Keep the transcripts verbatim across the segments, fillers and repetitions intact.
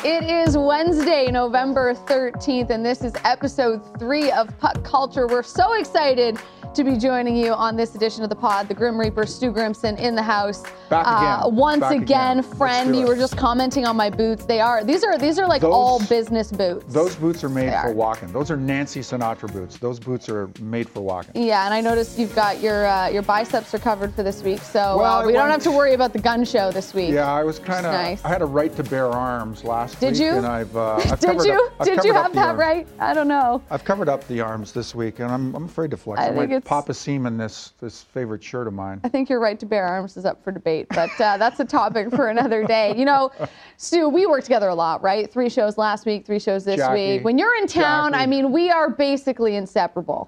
It is Wednesday, November thirteenth, and this is episode three of Puck Culture. We're so excited to be joining you on this edition of the pod. The Grim Reaper, Stu Grimson, in the house. Back again. Uh, once Back again, again. friend, you were just commenting on my boots. They are, these are, these are like Those- all business boots. Those boots are made They for are. walking. Those are Nancy Sinatra boots. Those boots are made for walking. Yeah, and I noticed you've got your uh, your biceps are covered for this week, so Well, uh, I we don't went- have to worry about the gun show this week. Yeah, I was kind of. Nice. I had a right to bear arms last Did week, you? and I've. Uh, I've Did covered you? Up, I've Did covered you up have the that arms. right? I don't know. I've covered up the arms this week, and I'm I'm afraid to flex. I I, think might it's- pop a seam in this this favorite shirt of mine. I think your right to bear arms is up for debate, but uh, that's a topic for another day. You know, Stu, we work together a lot, right? Three shows last week, three shows this Jackie, week. When you're in town, Jackie. I mean, we are basically inseparable.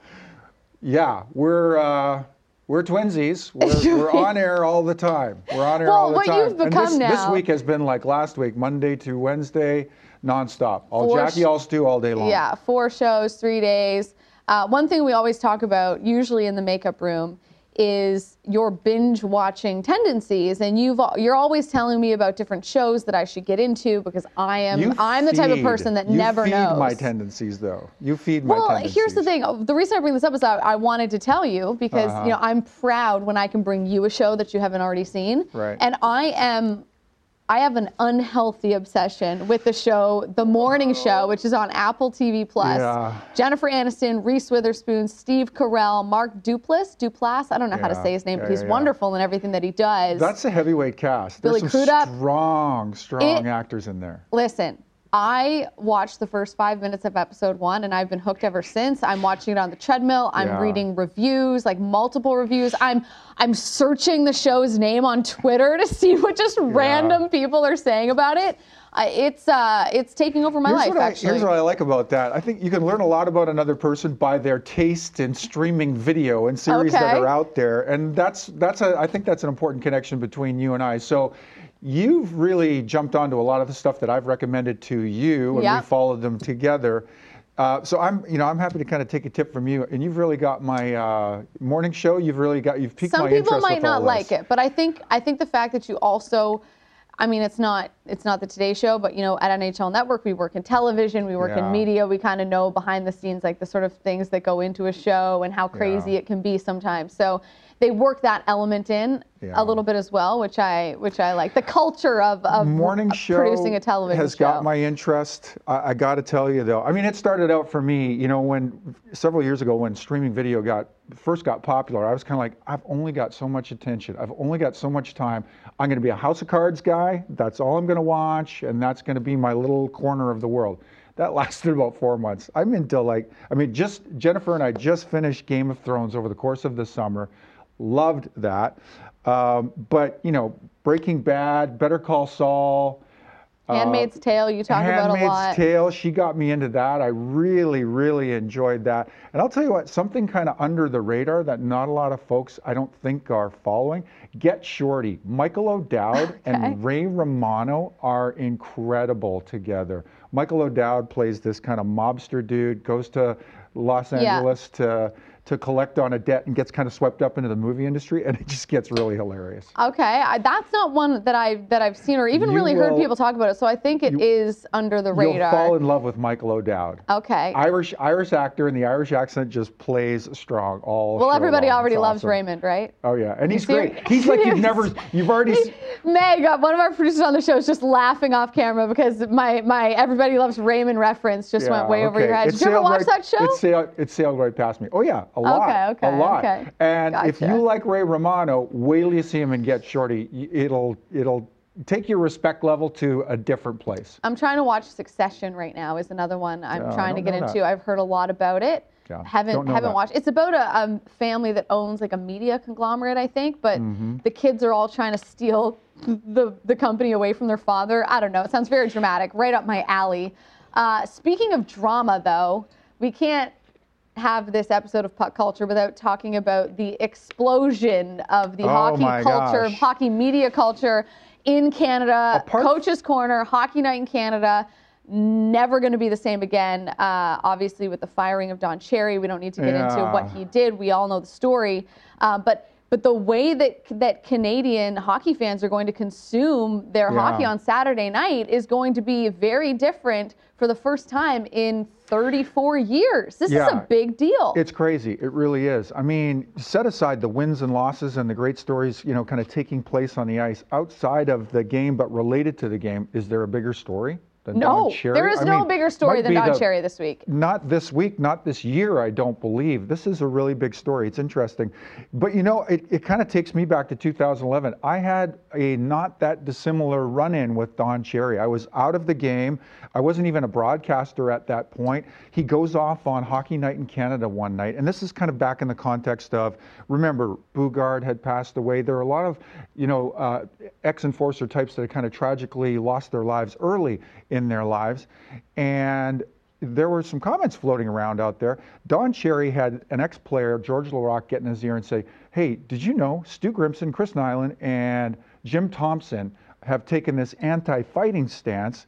Yeah, we're. Uh, We're twinsies. We're, we're on air all the time. We're on air Well, all the what time. you've become and this, this now- week has been like last week, Monday to Wednesday, nonstop. All Four Jackie, sh- all Stu, all day long. Yeah, four shows, three days. Uh, one thing we always talk about, usually in the makeup room, is your binge watching tendencies, and you've al- you're always telling me about different shows that I should get into because I am You I'm the type of feed- person that you never feed knows. my tendencies, though. You feed my Well, tendencies. here's the thing. The reason I bring this up is I, I wanted to tell you because Uh-huh. you know I'm proud when I can bring you a show that you haven't already seen. Right. And I am, I have an unhealthy obsession with the show, The Morning Show, which is on Apple T V Plus. Yeah. Jennifer Aniston, Reese Witherspoon, Steve Carell, Mark Duplass. Duplass. I don't know how to Yeah, say his name, yeah, but he's yeah, yeah. wonderful in everything that he does. That's a heavyweight cast. Billy There's some Crudup. strong, strong It- actors in there. Listen, I watched the first five minutes of episode one and I've been hooked ever since. I'm watching it on the treadmill. I'm Yeah. reading reviews, like multiple reviews. I'm I'm searching the show's name on Twitter to see what just random people are saying about it. I, it's uh, it's taking over my Here's life, what, I, actually. here's what I like about that. I think you can learn a lot about another person by their taste in streaming video and series that Okay. are out there, and that's that's a. I think that's an important connection between you and I. So, you've really jumped onto a lot of the stuff that I've recommended to you, and Yeah. we followed them together. Uh, so I'm, you know, I'm happy to kind of take a tip from you, and you've really got my uh, morning show. You've really got, you've piqued Some my people interest might with not all like this. it, but I think I think the fact that you also, I mean, it's not it's not the Today Show, but you know, at N H L Network, we work in television, we work Yeah. in media, we kind of know behind the scenes, like the sort of things that go into a show and how crazy Yeah. it can be sometimes. So they work that element in Yeah. a little bit as well, which I which I like. The culture of of, Morning of show producing a television has show. got my interest. I, I got to tell you though, I mean, it started out for me, you know, when several years ago when streaming video got first got popular, I was kind of like, I've only got so much attention. I've only got so much time. I'm going to be a House of Cards guy. That's all I'm going to watch, and that's going to be my little corner of the world. That lasted about four months. I'm into like, I mean, just Jennifer and I just finished Game of Thrones over the course of the summer. Loved that. Um, but, you know, Breaking Bad, Better Call Saul. Handmaid's Tale, you talk about a Handmaid's lot. Tale, she got me into that. I really, really enjoyed that. And I'll tell you what, something kind of under the radar that not a lot of folks, I don't think, are following. Get Shorty. Michael O'Dowd Okay. and Ray Romano are incredible together. Michael O'Dowd plays this kind of mobster dude, goes to Los Yeah. Angeles to to collect on a debt and gets kind of swept up into the movie industry, and it just gets really hilarious. Okay, I, that's not one that I that I've seen or even You really heard will- people talk about it. So I think it you- is under the You'll radar. fall in love with Michael O'Dowd. Okay. Irish Irish actor, and the Irish accent just plays strong all Well, show everybody long. already It's loves awesome. Raymond, right? Oh yeah, and he's see- great. He's like you've never, you've already. s- Meg, uh, one of our producers on the show, is just laughing off camera because my my Everybody Loves Raymond reference just went Yeah, way over okay. your head. It Did you ever sailed watch right- that show? It sailed, it sailed right past me. Oh yeah, a lot. Okay, okay, a lot. okay. And if Gotcha. you like Ray Romano, wait till you see him and Get Shorty. y- It'll it'll take your respect level to a different place. I'm trying to watch Succession right now. Is another one I'm Yeah, I trying to don't get know into. that. I've heard a lot about it. Yeah, haven't don't know haven't that. watched. It's about a um, family that owns like a media conglomerate, I think, but Mm-hmm. the kids are all trying to steal the the company away from their father. I don't know. It sounds very dramatic, right up my alley. Uh, speaking of drama, though, we can't have this episode of Puck Culture without talking about the explosion of the Oh hockey my culture, gosh. hockey media culture in Canada. Apart- Coach's Corner, Hockey Night in Canada. Never going to be the same again. Uh, obviously, with the firing of Don Cherry, we don't need to get into Yeah. what he did. We all know the story. Uh, but But the way that that Canadian hockey fans are going to consume their Yeah. hockey on Saturday night is going to be very different for the first time in thirty-four years. This is Yeah. a big deal. It's crazy. It really is. I mean, set aside the wins and losses and the great stories, you know, kind of taking place on the ice outside of the game, but related to the game. Is there a bigger story than no, Don Cherry? there is I no mean, bigger story might than be Don the- Cherry this week. Not this week, not this year, I don't believe. This is a really big story. It's interesting. But you know, it, it kind of takes me back to two thousand eleven. I had a not that dissimilar run-in with Don Cherry. I was out of the game. I wasn't even a broadcaster at that point. He goes off on Hockey Night in Canada one night. And this is kind of back in the context of, remember, Bugard had passed away. There are a lot of, you know, uh, ex-enforcer types that had kind of tragically lost their lives early in their lives. And there were some comments floating around out there. Don Cherry had an ex-player, George Larocque, get in his ear and say, hey, did you know Stu Grimson, Chris Nyland, and Jim Thompson have taken this anti-fighting stance?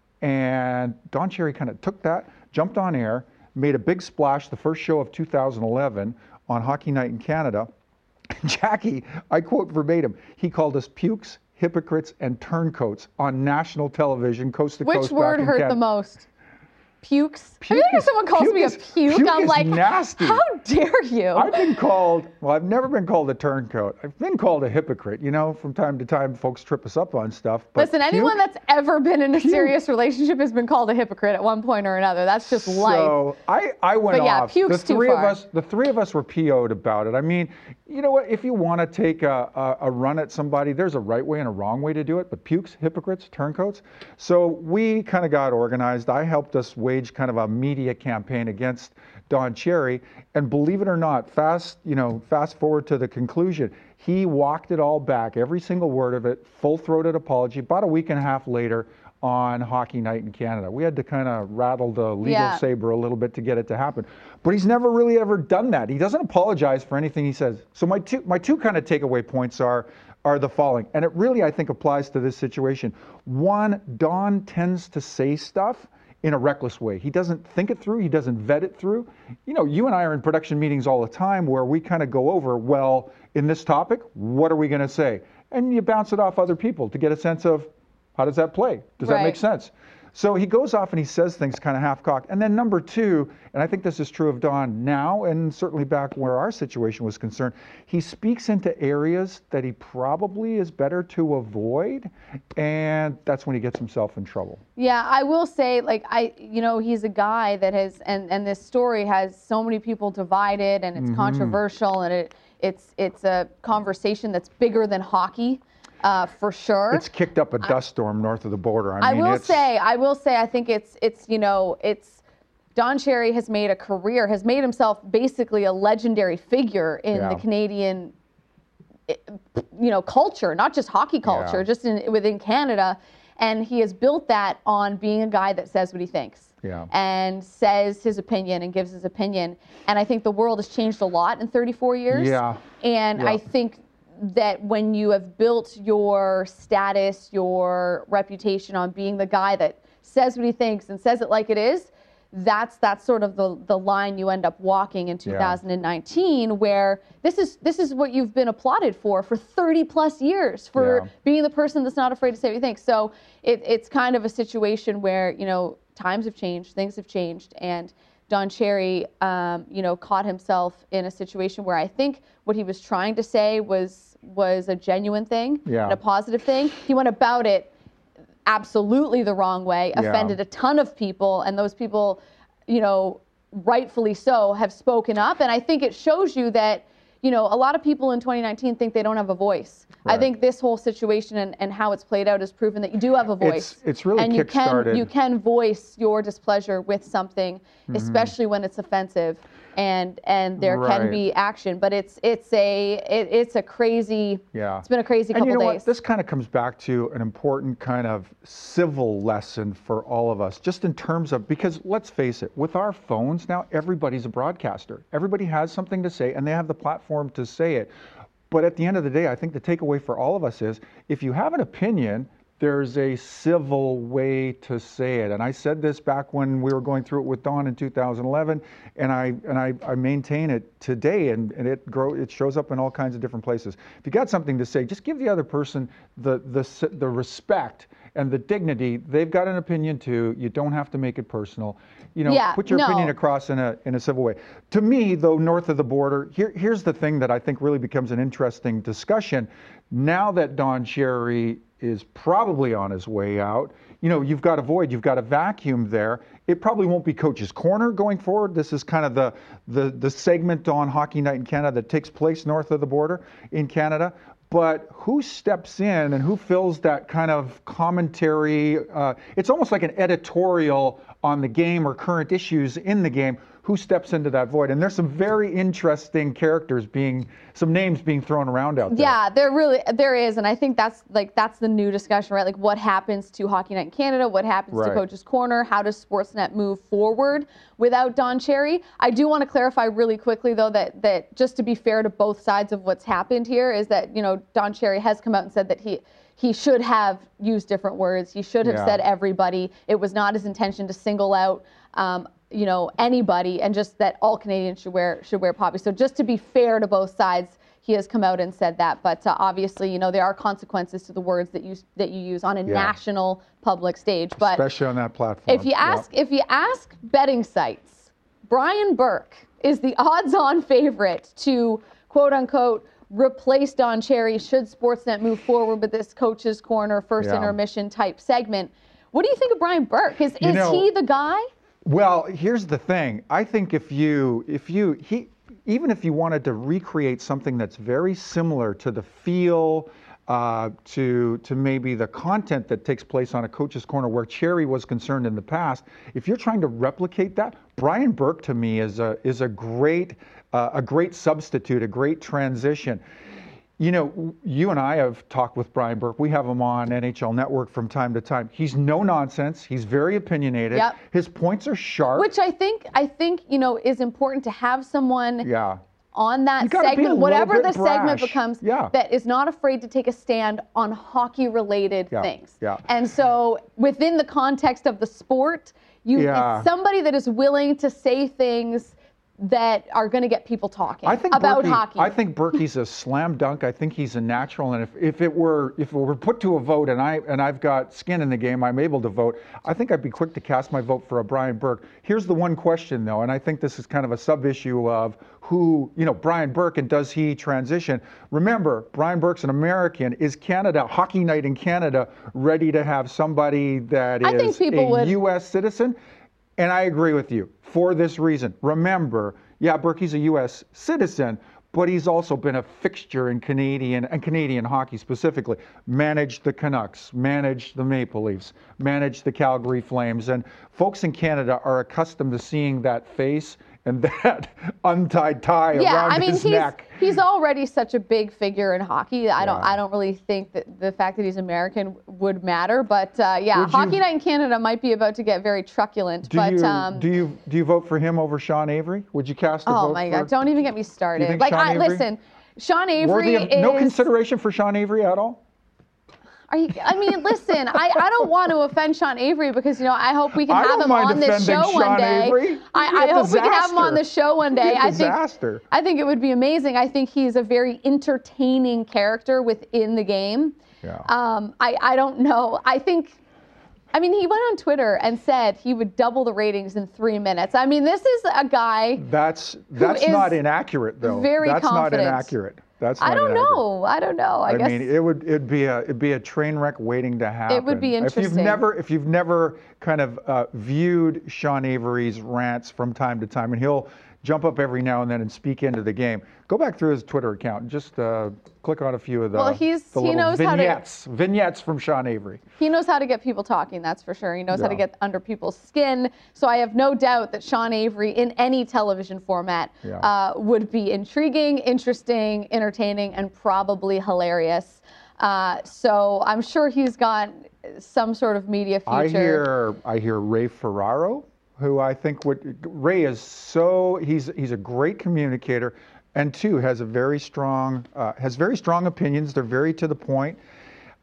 And Don Cherry kind of took that, jumped on air, made a big splash the first show of two thousand eleven on Hockey Night in Canada. Jackie, I quote verbatim, he called us pukes, hypocrites, and turncoats on national television, coast to Which coast. word back in hurt Canada. the most? Pukes? Puke I think if is- someone calls puke me a is- puke, puke I'm is like, nasty. how dare you? I've been called, well, I've never been called a turncoat. I've been called a hypocrite. You know, from time to time, folks trip us up on stuff. But Listen, anyone puke- that's ever been in a Puke. serious relationship has been called a hypocrite at one point or another. That's just life. So I, I went But yeah, off. puke's the too three far. of us, the three of us were P O'd about it. I mean, you know what? If you want to take a, a, a run at somebody, there's a right way and a wrong way to do it. But pukes, hypocrites, turncoats. So we kind of got organized. I helped us wage kind of a media campaign against Don Cherry, and believe it or not, fast, you know, fast forward to the conclusion, he walked it all back, every single word of it, full-throated apology. About a week and a half later, on Hockey Night in Canada, we had to kind of rattle the legal Yeah. saber a little bit to get it to happen. But he's never really ever done that. He doesn't apologize for anything he says. So my two, my two kind of takeaway points are. are the following, and it really, I think, applies to this situation. One, Don tends to say stuff in a reckless way. He doesn't think it through. He doesn't vet it through. You know, you and I are in production meetings all the time where we kind of go over, well, in this topic, what are we going to say? And you bounce it off other people to get a sense of, how does that play? Does that make Right. sense? So he goes off and he says things kind of half-cocked. And then number two, and I think this is true of Don now and certainly back where our situation was concerned, he speaks into areas that he probably is better to avoid, and that's when he gets himself in trouble. Yeah, I will say, like, I, you know, he's a guy that has, and, and this story has so many people divided, and it's Mm-hmm. controversial, and it, it's, it's a conversation that's bigger than hockey, uh, for sure. It's kicked up a dust storm north of the border. I, I mean, will it's, say, I will say, I think it's, it's, you know, it's, Don Cherry has made a career, has made himself basically a legendary figure in Yeah. the Canadian, you know, culture, not just hockey culture, Yeah. just in, within Canada. And he has built that on being a guy that says what he thinks. Yeah. And says his opinion and gives his opinion. And I think the world has changed a lot in thirty-four years. Yeah. And Yeah. I think that when you have built your status, your reputation on being the guy that says what he thinks and says it like it is, that's that's sort of the the line you end up walking in two thousand nineteen, where this is this is what you've been applauded for for thirty plus years, for Yeah. being the person that's not afraid to say what you think. So it, it's kind of a situation where, you know, times have changed, things have changed, and Don Cherry, um, you know, caught himself in a situation where I think what he was trying to say was was a genuine thing Yeah. and a positive thing. He went about it absolutely the wrong way, Yeah. offended a ton of people, and those people, you know, rightfully so, have spoken up. And I think it shows you that, you know, a lot of people in twenty nineteen think they don't have a voice. I Right. think this whole situation and, and how it's played out has proven that you do have a voice. It's- it's really and you can kick-started. you can voice your displeasure with something, Mm-hmm. especially when it's offensive, and and there can Right. be action. But it's it's a it, it's a crazy. Yeah. It's been a crazy And couple you know days. what? This kind of comes back to an important kind of civil lesson for all of us, just in terms of, because let's face it, with our phones now, everybody's a broadcaster. Everybody has something to say, and they have the platform to say it. But at the end of the day, I think the takeaway for all of us is, if you have an opinion, there's a civil way to say it. And I said this back when we were going through it with Don in two thousand eleven, and I and I, I maintain it today, and, and it grow it shows up in all kinds of different places. If you got something to say, just give the other person the the the respect and the dignity. They've got an opinion too. You don't have to make it personal. You know, yeah, put your no. opinion across in a in a civil way. To me, though, north of the border, here here's the thing that I think really becomes an interesting discussion. Now that Don Cherry is probably on his way out, you know, you've got a void, you've got a vacuum there. It probably won't be Coach's Corner going forward. This is kind of the the the segment on Hockey Night in Canada that takes place north of the border in Canada. But who steps in and who fills that kind of commentary? Uh, it's almost like an editorial on the game or current issues in the game. Who steps into that void? And there's some very interesting characters being, some names being thrown around out there. Yeah, there really, there is. And I think that's like, that's the new discussion, right? Like what happens to Hockey Night in Canada? What happens right. to Coach's Corner? How does Sportsnet move forward without Don Cherry? I do want to clarify really quickly though, that, that just to be fair to both sides of what's happened here is that, you know, Don Cherry has come out and said that he, he should have used different words. He should have yeah. said everybody. It was not his intention to single out, um, you know, anybody, and just that all Canadians should wear should wear poppy. So just to be fair to both sides, he has come out and said that. But uh, obviously, you know, there are consequences to the words that you that you use on a yeah. national public stage. But especially on that platform. If you ask, yep. if you ask betting sites, Brian Burke is the odds-on favorite to quote unquote replace Don Cherry should Sportsnet move forward with this Coach's Corner first yeah. intermission type segment. What do you think of Brian Burke? Is you is know, he the guy? Well, here's the thing. I think if you, if you, he, even if you wanted to recreate something that's very similar to the feel, uh, to to maybe the content that takes place on a Coach's Corner where Cherry was concerned in the past, if you're trying to replicate that, Brian Burke to me is a is a great uh, a great substitute, a great transition. You know, you and I have talked with Brian Burke. We have him on N H L Network from time to time. He's no nonsense. He's very opinionated. Yep. His points are sharp. Which I think, I think, you know, is important to have someone yeah. on that be a segment, whatever the brash. segment becomes, yeah. that is not afraid to take a stand on hockey-related yeah. things. Yeah. And so within the context of the sport, you yeah. it's somebody that is willing to say things that are going to get people talking I think about Berkey, hockey. I think Berkey's a slam dunk. I think he's a natural. And if, if it were if it were put to a vote and I and I've got skin in the game, I'm able to vote. I think I'd be quick to cast my vote for a Brian Burke. Here's the one question though, and I think this is kind of a sub issue of who, you know, Brian Burke and does he transition? Remember, Brian Burke's an American. Is Canada, Hockey Night in Canada, ready to have somebody that I is think people a would. U S citizen? And I agree with you for this reason. Remember, yeah, Berkey's a U S citizen, but he's also been a fixture in Canadian and Canadian hockey specifically. Managed the Canucks, managed the Maple Leafs, managed the Calgary Flames, and folks in Canada are accustomed to seeing that face and that untied tie yeah, around I mean, his he's, neck. he's already such a big figure in hockey. I don't Yeah. I don't really think that the fact that he's American would matter. But uh, yeah, Would Hockey you- Night in Canada might be about to get very truculent. Do but you um, do you do you vote for him over Sean Avery? Would you cast a oh vote my for? God, don't even get me started. think Like Sean I Avery? listen, Sean Worthy Avery of is no consideration for Sean Avery at all? Are you, I mean, listen, I, I don't want to offend Sean Avery because, you know, I hope we can I have don't him mind on this offending show one Sean day. Avery. I, He'd I be a hope we can have him on the disaster. show one day. He'd be a I think disaster. I think it would be amazing. I think he's a very entertaining character within the game. Yeah. Um, I, I don't know. I think, I mean, he went on Twitter and said he would double the ratings in three minutes. I mean, this is a guy. That's that's is not inaccurate though. very that's confident. not inaccurate. That's not I don't inaccurate. know. I don't know. I, I guess mean, it would it'd be a it'd be a train wreck waiting to happen. would be If you've interesting. never if you've never kind of uh, viewed Sean Avery's rants from time to time, and he'll jump up every now and then and speak into the game. Go back through his Twitter account and just uh, click on a few of the, Well, he's- the he little knows how to- vignettes vignettes from Sean Avery. He knows how to get people talking, that's for sure. He knows how to Yeah. get under people's skin. So I have no doubt that Sean Avery, in any television format, Yeah. uh, would be intriguing, interesting, entertaining, and probably hilarious. Uh, so I'm sure he's got some sort of media future. I hear I hear Ray Ferraro, who I think would Ray is so he's he's a great communicator, and two has a very strong uh, has very strong opinions. They're very to the point.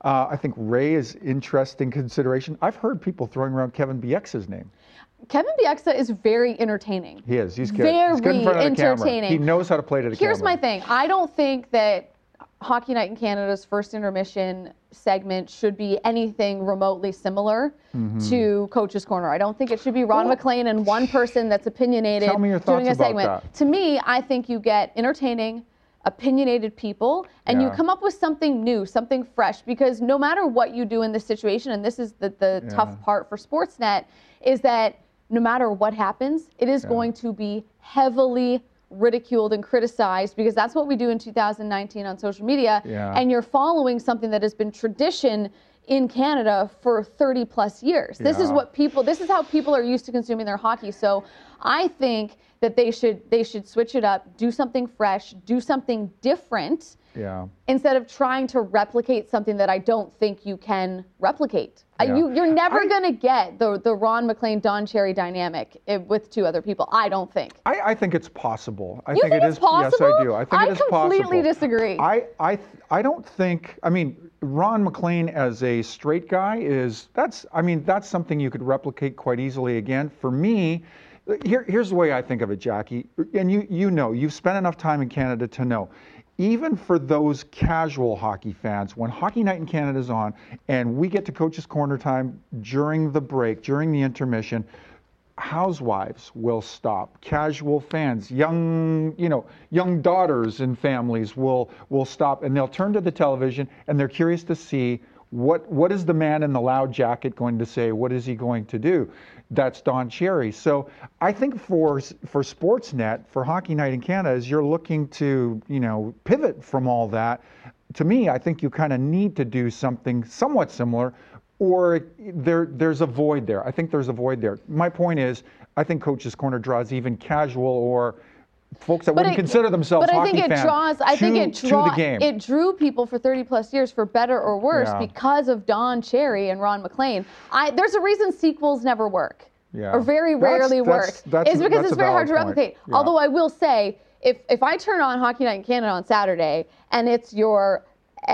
Uh, I think Ray is interesting consideration. I've heard people throwing around Kevin Bieksa's name. Kevin Bieksa is very entertaining. He is. He's good. Very He's good in front of the entertaining. camera. He knows how to play to the Here's camera. my thing. I don't think that Hockey Night in Canada's first intermission segment should be anything remotely similar mm-hmm. to Coach's Corner. I don't think it should be Ron well, MacLean and one person that's opinionated tell me your thoughts doing a about segment. That. To me, I think you get entertaining, opinionated people, and yeah. you come up with something new, something fresh, because no matter what you do in this situation, and this is the, the yeah. tough part for Sportsnet, is that no matter what happens, it is yeah. going to be heavily ridiculed and criticized, because that's what we do in two thousand nineteen on social media. Yeah. And you're following something that has been tradition in Canada for thirty plus years. This yeah. is what people, this is how people are used to consuming their hockey. So I think that they should, they should switch it up, do something fresh, do something different. Yeah. Instead of trying to replicate something that I don't think you can replicate. Yeah. I, you, you're never I, going to get the the Ron MacLean, Don Cherry dynamic if, with two other people. I don't think. I, I think it's possible. I you think, think it it's is possible? Yes, I do. I think I it is possible. I completely disagree. I, I, I don't think, I mean, Ron MacLean as a straight guy is, that's, I mean, that's something you could replicate quite easily again. For me, here, here's the way I think of it, Jackie. And you, you know, you've spent enough time in Canada to know. Even for those casual hockey fans, when Hockey Night in Canada is on and we get to Coach's Corner time during the break, during the intermission, housewives will stop. Casual fans, young, you know, young daughters and families will will stop, and they'll turn to the television and they're curious to see what what is the man in the loud jacket going to say? What is he going to do? That's Don Cherry. So I think for for Sportsnet, for Hockey Night in Canada, as you're looking to, you know, pivot from all that, to me, I think you kind of need to do something somewhat similar, or there there's a void there. I think there's a void there. My point is, I think Coach's Corner draws even casual or folks that but wouldn't it, consider themselves but hockey I think it fans draws. I to, think it draw, to the game. It drew people for thirty plus years, for better or worse, yeah. because of Don Cherry and Ron MacLean. I there's a reason sequels never work, yeah. or very rarely that's, work. That's, that's, it's because that's it's very hard to point. replicate. Yeah. Although I will say, if if I turn on Hockey Night in Canada on Saturday and it's your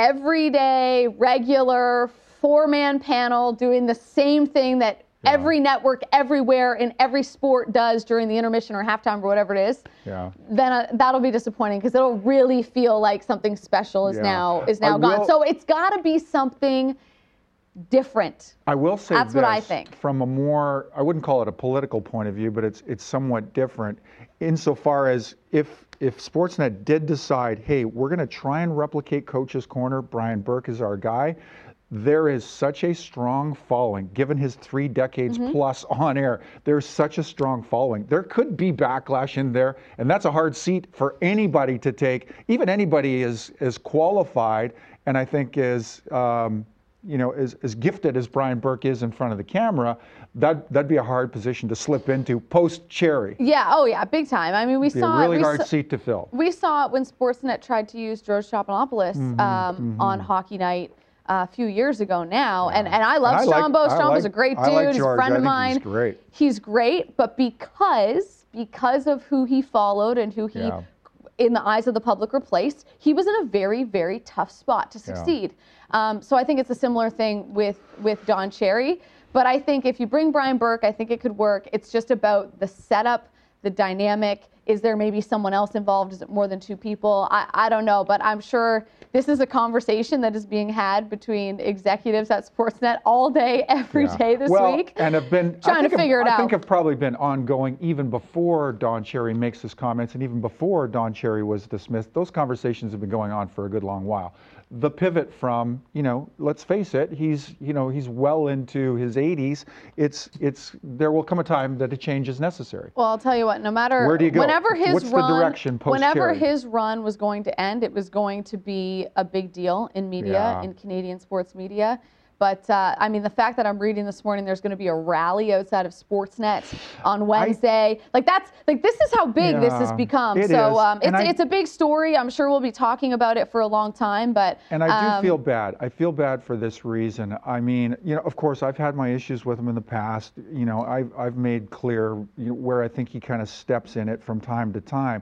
everyday, regular four-man panel doing the same thing that yeah. every network everywhere in every sport does during the intermission or halftime or whatever it is, yeah. then uh, that'll be disappointing, because it'll really feel like something special is yeah. now is now I gone. will, so it's got to be something different. I will say that's this, what I think. From a more, I wouldn't call it a political point of view, but it's it's somewhat different insofar as if if Sportsnet did decide, hey, we're going to try and replicate Coach's Corner, Brian Burke is our guy. There is such a strong following, given his three decades mm-hmm. plus on air. There's such a strong following. There could be backlash in there, and that's a hard seat for anybody to take. Even anybody is is qualified, and I think is um, you know as, as gifted as Brian Burke is in front of the camera. That that'd be a hard position to slip into post Cherry. Yeah. Oh yeah. Big time. I mean, we It'd saw be a really we hard saw, seat to fill. We saw it when Sportsnet tried to use George Stephanopoulos mm-hmm, um, mm-hmm. on Hockey Night. Uh, a few years ago now, yeah. and, and I love and I Strombo. Like, Strombo's like, a great dude. Like he's a friend I of mine. He's great. He's great, but because because of who he followed and who he, yeah. in the eyes of the public, replaced, he was in a very, very tough spot to succeed. Yeah. Um, so I think it's a similar thing with with Don Cherry. But I think if you bring Brian Burke, I think it could work. It's just about the setup, the dynamic. Is there maybe someone else involved? Is it more than two people? I, I don't know, but I'm sure this is a conversation that is being had between executives at Sportsnet all day, every yeah. day this well, week. and have been trying to figure have, it I out. I think have probably been ongoing even before Don Cherry makes his comments, and even before Don Cherry was dismissed. Those conversations have been going on for a good long while. The pivot from, you know, let's face it, he's, you know, he's well into his eighties. It's, it's, there will come a time that a change is necessary. Well, I'll tell you what, no matter, Where do you go? whenever his What's run, the direction post whenever Cherry? his run was going to end, it was going to be a big deal in media, Yeah. in Canadian sports media. But, uh, I mean, the fact that I'm reading this morning, there's going to be a rally outside of Sportsnet on Wednesday. I, like, that's, like, this is how big yeah, this has become. It so, is. um, it's, I, it's a big story. I'm sure we'll be talking about it for a long time, but. And I do um, feel bad. I feel bad for this reason. I mean, you know, of course, I've had my issues with him in the past. You know, I've, I've made clear you know, where I think he kind of steps in it from time to time.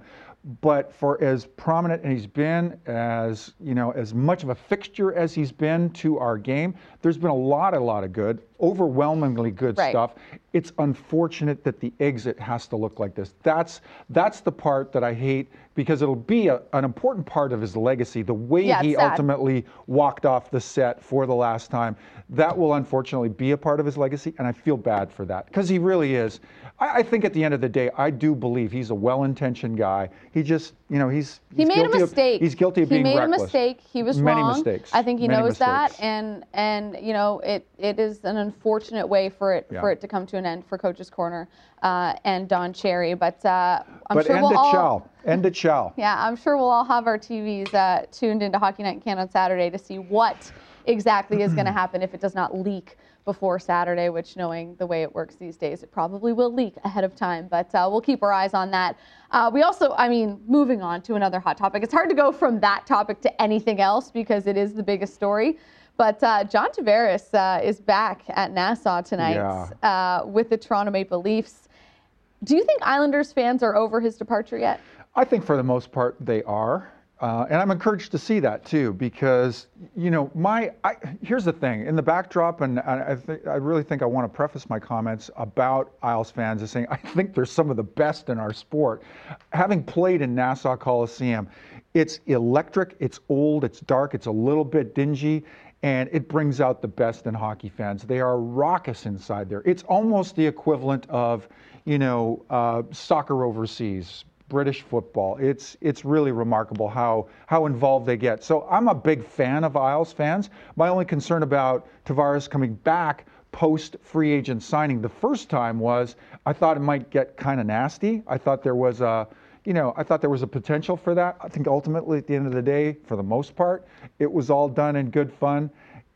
But for as prominent as he's been, as you know, as much of a fixture as he's been to our game, there's been a lot, a lot of good, overwhelmingly good Right. stuff. It's unfortunate that the exit has to look like this. That's that's the part that I hate, because it'll be a, an important part of his legacy. The way Yeah, it's he sad. ultimately walked off the set for the last time, that will unfortunately be a part of his legacy, and I feel bad for that, because he really is. I, I think at the end of the day, I do believe he's a well-intentioned guy. He just, you know, he's, He he's made a guilty mistake. Of, he's guilty of he being made reckless. a mistake. He was Many wrong. mistakes. I think he Many knows that, mistakes. and and you know it it is an unfortunate way for it Yeah. for it to come to an end for Coach's Corner uh, and Don Cherry. But uh, I'm But sure end we'll it all shall. End it shall. yeah I'm sure we'll all have our T Vs uh, tuned into Hockey Night in Canada on Saturday to see what exactly is going to happen if it does not leak before Saturday, which, knowing the way it works these days, it probably will leak ahead of time. But uh, we'll keep our eyes on that. Uh, we also, I mean, moving on to another hot topic. It's hard to go from that topic to anything else because it is the biggest story. But uh, John Tavares uh, is back at Nassau tonight Yeah. uh, with the Toronto Maple Leafs. Do you think Islanders fans are over his departure yet? I think for the most part they are. Uh, and I'm encouraged to see that too, because, you know, my I, here's the thing in the backdrop, and I, I, th- I really think I want to preface my comments about Isles fans as saying I think they're some of the best in our sport. Having played in Nassau Coliseum, it's electric, it's old, it's dark, it's a little bit dingy, and it brings out the best in hockey fans. They are raucous inside there. It's almost the equivalent of, you know, uh, soccer overseas. British football. It's it's really remarkable how how involved they get. So I'm a big fan of Isles fans. My only concern about Tavares coming back post free agent signing the first time was I thought it might get kind of nasty. I thought there was a you know I thought there was a potential for that. I think ultimately at the end of the day, for the most part, it was all done in good fun,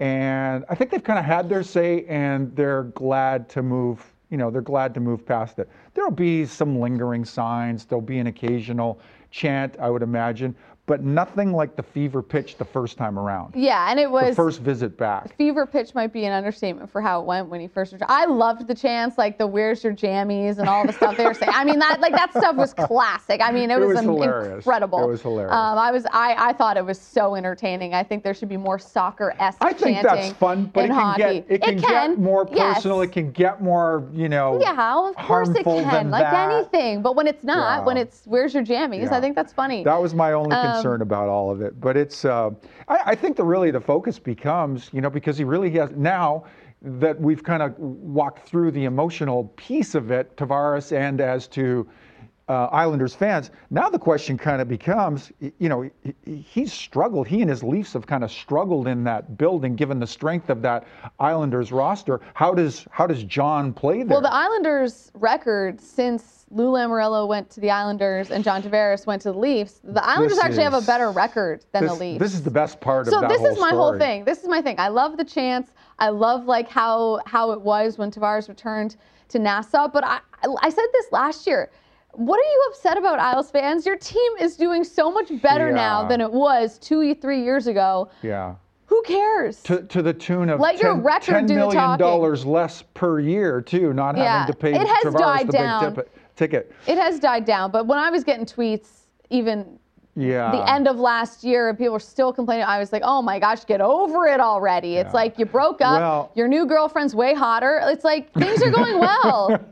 and I think they've kind of had their say and they're glad to move. You know, they're glad to move past it. There'll be some lingering signs. There'll be an occasional chant, I would imagine, but nothing like the fever pitch the first time around. Yeah, and it The was first visit back. fever pitch might be an understatement for how it went when he first returned. I loved the chants, like the "Where's your jammies" and all the stuff they were saying. I mean, that like that stuff was classic. I mean, it, It was, was um, hilarious. incredible. It was hilarious. Um, I was, I, I thought it was so entertaining. I think there should be more soccer-esque I think chanting that's fun, but in it can hockey. get it can get more yes. personal. It can get more, you know, Yeah, of course it harmful can, than like that. anything. But when it's not, Yeah. when it's "Where's your jammies," Yeah. I think that's funny. That was my only Um, concern about all of it. But it's, uh, I, I think the really the focus becomes, you know, because he really has now that we've kind of walked through the emotional piece of it, Tavares, and as to uh, Islanders fans. Now the question kind of becomes, y- you know, he, he's struggled. He and his Leafs have kind of struggled in that building, given the strength of that Islanders roster. How does how does John play there? Well, the Islanders' record since Lou Lamoriello went to the Islanders and John Tavares went to the Leafs, the Islanders This actually have a is- better record than this, the Leafs. this is the best part so of that this whole is my whole story. thing. This is my thing. I love the chants. I love like how how it was when Tavares returned to Nassau. But I I said this last year. What are you upset about, Isles fans? Your team is doing so much better now Yeah. than it was two, three years ago. Yeah. Who cares? To, to the tune of Let your ten, record ten do the million talking. dollars less per year too, not Yeah, having to pay it has Tavares died the down. big tip, ticket. It has died down. But when I was getting tweets, even Yeah. the end of last year, and people were still complaining, I was like, oh my gosh, get over it already. It's Yeah. like you broke up, Well- your new girlfriend's way hotter. It's like things are going well.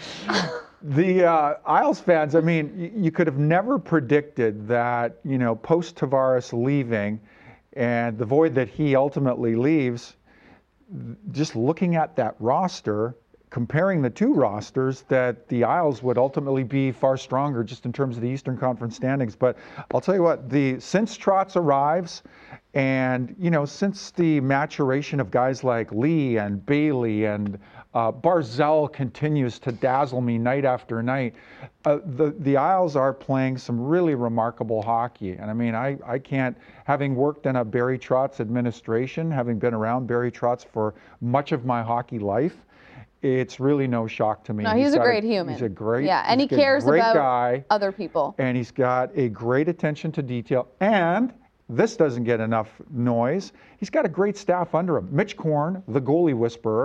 The uh, Isles fans, I mean, y- you could have never predicted that, you know, post Tavares leaving and the void that he ultimately leaves, just looking at that roster, comparing the two rosters, that the Isles would ultimately be far stronger just in terms of the Eastern Conference standings. But I'll tell you what, the since Trotz arrives, and you know, since the maturation of guys like Lee and Bailey and uh, Barzell continues to dazzle me night after night, uh, the the Isles are playing some really remarkable hockey. And I mean, I I can't, having worked in a Barry Trotz administration, having been around Barry Trotz for much of my hockey life, it's really no shock to me. No, he's a got great human. He's a great, Yeah, and he he's a cares great about guy, other people. and he's got a great attention to detail. And this doesn't get enough noise. He's got a great staff under him. Mitch Korn, the goalie whisperer,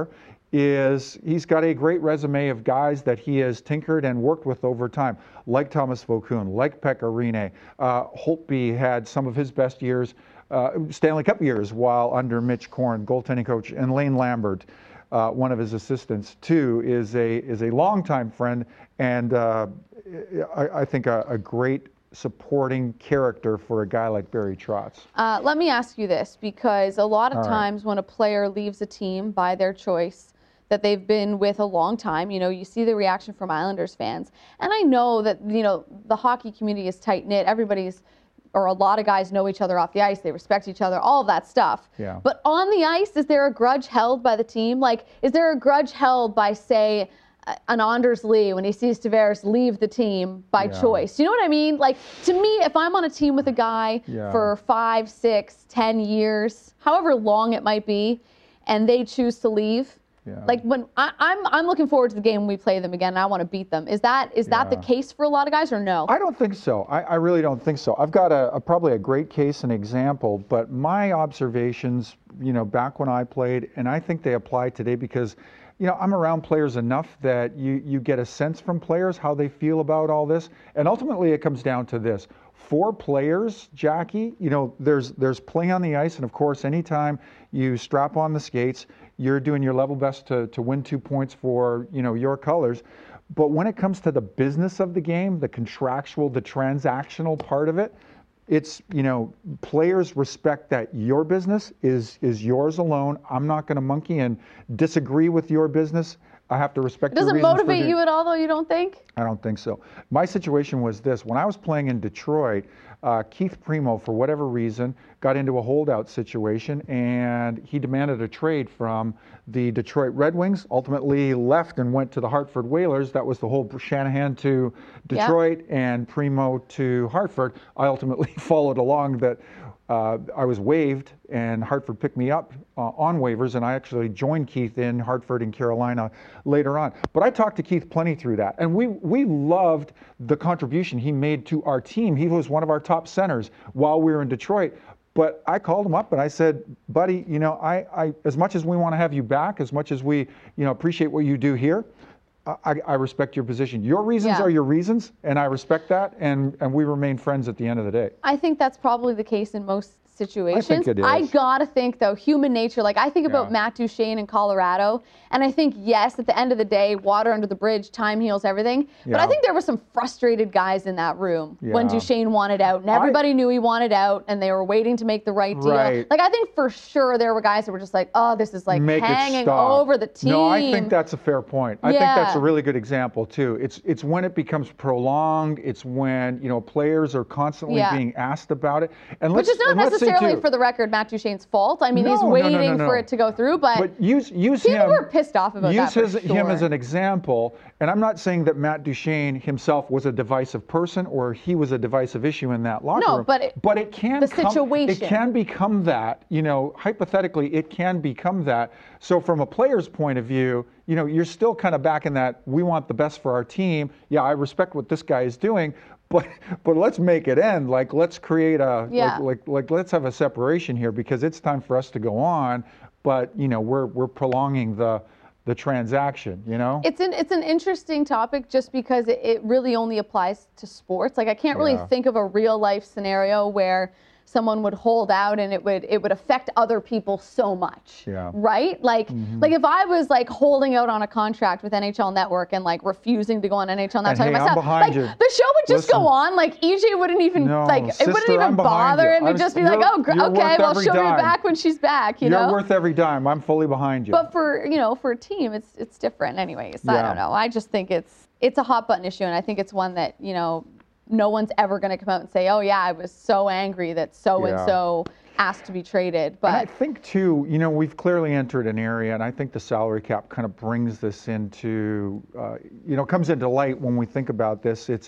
is he's got a great resume of guys that he has tinkered and worked with over time, like Thomas Vokoun, like Pekka Rinne. Uh, Holtby had some of his best years, uh, Stanley Cup years, while under Mitch Korn, goaltending coach, and Lane Lambert, uh, one of his assistants, too, is a is a longtime friend and uh, I, I think a, a great supporting character for a guy like Barry Trotz. Uh, let me ask you this, because a lot of All times right. when a player leaves a team by their choice that they've been with a long time, you know, you see the reaction from Islanders fans. And I know that, you know, the hockey community is tight-knit. Everybody's, or a lot of guys know each other off the ice. They respect each other, all of that stuff. Yeah. But on the ice, is there a grudge held by the team? Like, is there a grudge held by, say, an Anders Lee when he sees Tavares leave the team by Yeah. choice? You know what I mean? Like, to me, if I'm on a team with a guy Yeah. for five, six, ten years, however long it might be, and they choose to leave, Yeah. like when I, I'm I'm looking forward to the game when we play them again and I want to beat them. Is that is that the Yeah. case for a lot of guys or no? I don't think so. I, I really don't think so. I've got a, a probably a great case and example, but my observations, you know, back when I played, and I think they apply today because, you know, I'm around players enough that you you get a sense from players how they feel about all this, and ultimately it comes down to this. For players, Jackie, you know, there's there's play on the ice, and of course, anytime you strap on the skates, you're doing your level best to, to win two points for, you know, your colors. But when it comes to the business of the game, the contractual, the transactional part of it, it's, you know, players respect that your business is is yours alone. I'm not going to monkey and disagree with your business. I have to respect your Does it reasons for motivate doing- you at all, though, you don't think? I don't think so. My situation was this. When I was playing in Detroit, uh, Keith Primo, for whatever reason, got into a holdout situation, and he demanded a trade from the Detroit Red Wings, ultimately left and went to the Hartford Whalers. That was the whole Shanahan to Detroit and Primo to Hartford. I ultimately followed along that. Uh, I was waived, and Hartford picked me up uh, on waivers, and I actually joined Keith in Hartford and Carolina later on. But I talked to Keith plenty through that, and we we loved the contribution he made to our team. He was one of our top centers while we were in Detroit. But I called him up and I said, buddy, you know, I, I as much as we want to have you back, as much as we, you know, appreciate what you do here, I, I respect your position. Your reasons Yeah. are your reasons, and I respect that, and, and we remain friends at the end of the day. I think that's probably the case in most situations. I think it is. I gotta think though, human nature. Like I think about Yeah. Matt Duchene in Colorado, and I think yes, at the end of the day, water under the bridge, time heals everything. But I Yeah. think there were some frustrated guys in that room when Yeah. Duchene wanted out, and everybody knew he wanted out, and they were waiting to make the right deal. Right. Like I think for sure there were guys that were just like, oh, this is like Make it hanging stop. over the team. No, I think that's a fair point. I think that's a Yeah. really good example too. It's it's when it becomes prolonged. It's when, you know, players are constantly Yeah. being asked about it. And Which let's, is not and let's say, necessarily too, for the record Matt Duchene's fault. I mean, No, he's no, no, waiting no, for no. it to go through, but, But use use people him. were pissed off about use that. his, for him sure. as an example. And I'm not saying that Matt Duchene himself was a divisive person or he was a divisive issue in that locker No, room. but it- but it can the come, situation. It can become that. You know, hypothetically, it can become that. So from a player's point of view, you know, you're still kind of back in that. We want the best for our team. Yeah, I respect what this guy is doing. But but let's make it end. Like let's create a Yeah. like, like like let's have a separation here because it's time for us to go on. But you know we're we're prolonging the the transaction. You know. It's an it's an interesting topic just because it, it really only applies to sports. Like I can't really Yeah. think of a real life scenario where someone would hold out and it would it would affect other people so much. Yeah. Right? Like like if I was like holding out on a contract with N H L Network and like refusing to go on N H L Network And, hey, I'm myself, behind like you. the show would just Listen. go on. Like E J wouldn't even No, like it wouldn't sister, even I'm behind bother you. him. I He'd was- just be you're- like, oh, gr- you're okay, worth well every she'll be dime. back when she's back. You You're know. worth every dime. I'm fully behind you. But for you know, for a team, it's it's different. Anyways, I Yeah. don't know. I just think it's it's a hot button issue, and I think it's one that you know, no one's ever going to come out and say, oh yeah, I was so angry that so and so asked to be traded. And I But think too, you know, we've clearly entered an area, and I think the salary cap kind of brings this into, uh, you know, comes into light when we think about this. It's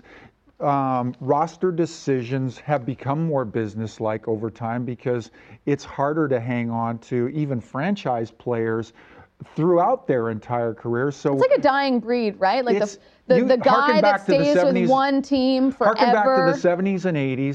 um, roster decisions have become more businesslike over time because it's harder to hang on to even franchise players throughout their entire career. So it's like a dying breed, right? Like the It's- the, you the harken guy that back to the stays with seventies one team harken back to forever. the seventies and eighties.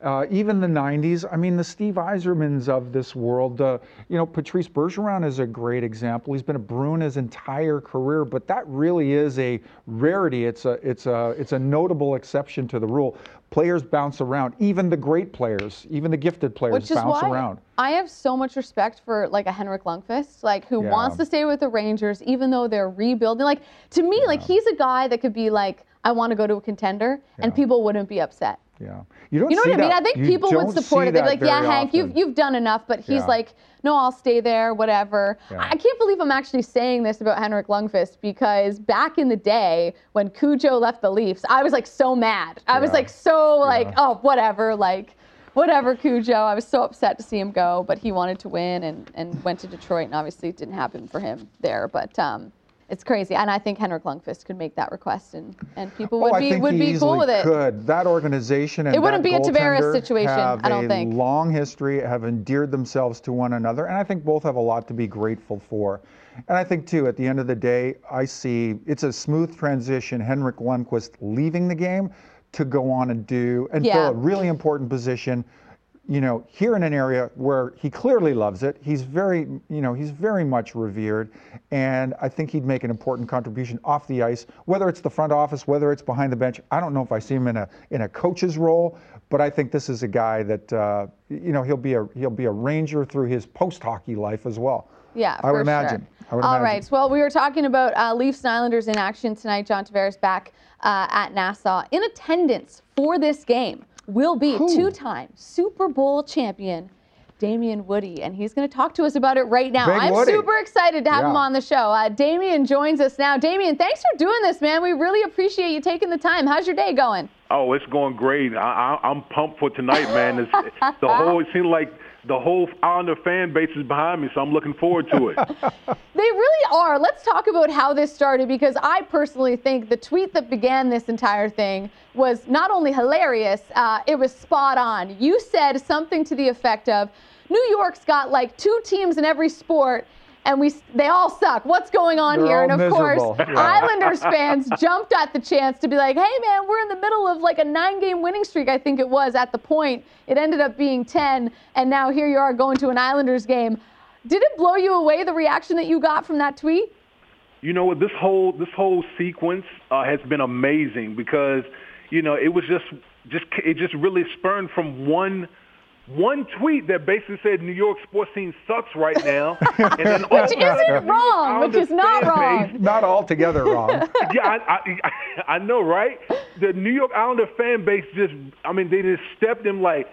Uh, even the nineties, I mean, the Steve Yzermans of this world, uh, you know, Patrice Bergeron is a great example. He's been a Bruin his entire career, but that really is a rarity. It's a, it's a, it's a notable exception to the rule. Players bounce around, even the great players, even the gifted players Which is bounce why around. I have so much respect for like a Henrik Lundqvist, like who Yeah. wants to stay with the Rangers, even though they're rebuilding. Like to me, Yeah. like he's a guy that could be like, I want to go to a contender, and Yeah. people wouldn't be upset. Yeah, you don't You know see what I mean? that- I think you people would don't support see it. They'd be that like, "Yeah, very Hank, you've often. you've done enough." But he's Yeah. like, "No, I'll stay there, whatever." Yeah. I can't believe I'm actually saying this about Henrik Lundqvist because back in the day when Cujo left the Leafs, I was like so mad. I was Yeah. like so like, Yeah. "Oh, whatever," like. Whatever, Cujo. I was so upset to see him go, but he wanted to win and, and went to Detroit, and obviously it didn't happen for him there. But um, it's crazy, and I think Henrik Lundqvist could make that request, and, and people would oh, I be think would he be easily cool with it. Could that organization and It wouldn't that be a Tavares goaltender situation, have I don't a think. long history, have endeared themselves to one another, and I think both have a lot to be grateful for. And I think too, at the end of the day, I see it's a smooth transition. Henrik Lundqvist leaving the game to go on and do and Yeah. fill a really important position. You know, here in an area where he clearly loves it, he's very, you know, he's very much revered, and I think he'd make an important contribution off the ice, whether it's the front office, whether it's behind the bench. I don't know if I see him in a in a coach's role, but I think this is a guy that, uh, you know, he'll be a he'll be a Ranger through his post-hockey life as well. Yeah, I would for imagine. Sure. I would All imagine. right. Well, we were talking about uh, Leafs and Islanders in action tonight. John Tavares back uh, at Nassau. In attendance for this game will be Who? two-time Super Bowl champion Damien Woody, and he's going to talk to us about it right now. Big I'm Woody. super excited to have Yeah. him on the show. Uh, Damien joins us now. Damien, thanks for doing this, man. We really appreciate you taking the time. How's your day going? Oh, it's going great. I, I, I'm pumped for tonight, man. It's, the whole it seems like the whole Islander fan base is behind me, so I'm looking forward to it. They really are. Let's talk about how this started, because I personally think the tweet that began this entire thing was not only hilarious, uh, it was spot on. You said something to the effect of, New York's got like two teams in every sport, and we they all suck. What's going on They're here? all And of miserable. course, Yeah. Islanders fans jumped at the chance to be like, hey, man, we're in the middle of like a nine-game winning streak, I think it was at the point. It ended up being ten, and now here you are going to an Islanders game. Did it blow you away, the reaction that you got from that tweet? You know what? This whole this whole sequence uh, has been amazing because you know it was just just it just really spurned from one. One tweet that basically said New York sports scene sucks right now. And then Which isn't wrong, which is not wrong. Not altogether wrong. Yeah, I, I, I know, right? The New York Islander fan base just, I mean, they just stepped in like,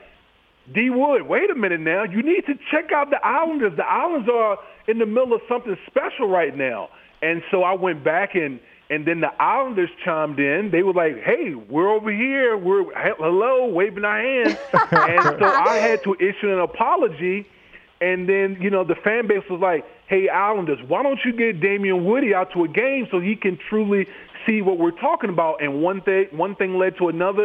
D. Wood, wait a minute now. You need to check out the Islanders. The Islanders are in the middle of something special right now. And so I went back and, and then the Islanders chimed in. They were like, hey, we're over here. We're, hello, waving our hands. And so I had to issue an apology. And then, you know, the fan base was like, hey, Islanders, why don't you get Damien Woody out to a game so he can truly see what we're talking about? And one thing, one thing led to another.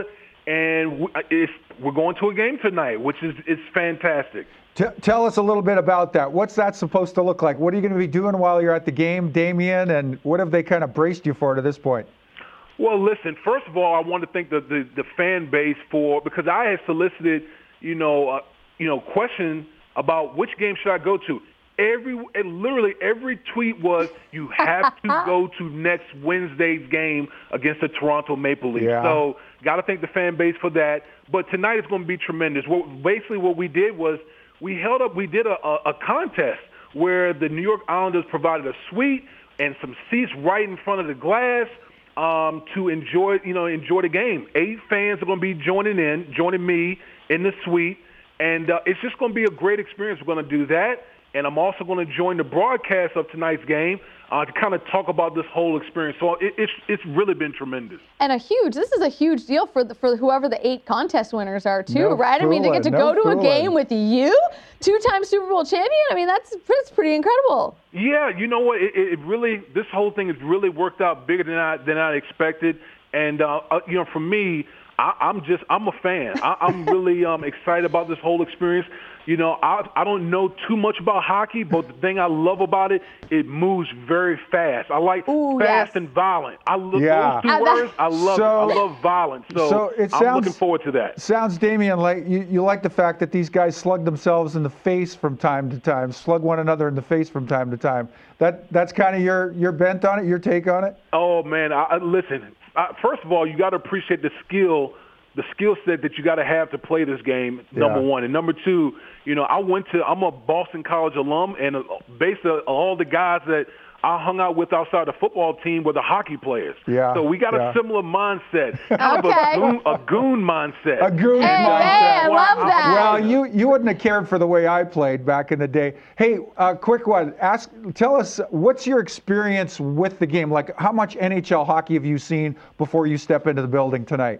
And it's, we're going to a game tonight, which is it's fantastic. T- tell us a little bit about that. What's that supposed to look like? What are you going to be doing while you're at the game, Damien? And what have they kind of braced you for to this point? Well, listen, first of all, I want to thank the, the, the fan base for, because I had solicited, you know, uh, you know, questions about which game should I go to. Every, and literally every tweet was, you have to go to next Wednesday's game against the Toronto Maple Leafs. Yeah. So got to thank the fan base for that. But tonight is going to be tremendous. What, basically what we did was we held up, we did a, a, a contest where the New York Islanders provided a suite and some seats right in front of the glass um, to enjoy, you know, enjoy the game. Eight fans are going to be joining in, joining me in the suite. And uh, it's just going to be a great experience. We're going to do that. And I'm also going to join the broadcast of tonight's game uh, to kind of talk about this whole experience. So it, it's it's really been tremendous. And a huge, this is a huge deal for the, for whoever the eight contest winners are too, No right? I mean, to get to fooling, go no to a game fooling. with you, two-time Super Bowl champion. I mean, that's that's pretty incredible. Yeah, you know what? It, it really, this whole thing has really worked out bigger than I than I expected. And uh, uh, you know, for me, I, I'm just I'm a fan. I, I'm really um, excited about this whole experience. You know, I, I don't know too much about hockey, but the thing I love about it, it moves very fast. I like Ooh, fast yes. and violent. I love Yeah. those two Uh, that- words. I love So- it. I love violence. So, so it I'm sounds- looking forward to that. Sounds, Damian, like you, you like the fact that these guys slug themselves in the face from time to time, slug one another in the face from time to time. That that's kind of your your bent on it, your take on it. Oh man, I, I, listen. I, first of all, you got to appreciate the skill, the skill set that you got to have to play this game. Number Yeah. one, and number two, you know, I went to. I'm a Boston College alum, and uh, basically all the guys that I hung out with outside the football team were the hockey players. Yeah, So we got yeah. a similar mindset, kind of Okay. a goon, a goon mindset. A goon Hey, mindset. hey, I love Wow. that. Well, you you wouldn't have cared for the way I played back in the day. Hey, uh, quick one. Ask, tell us, what's your experience with the game? Like, how much N H L hockey have you seen before you step into the building tonight?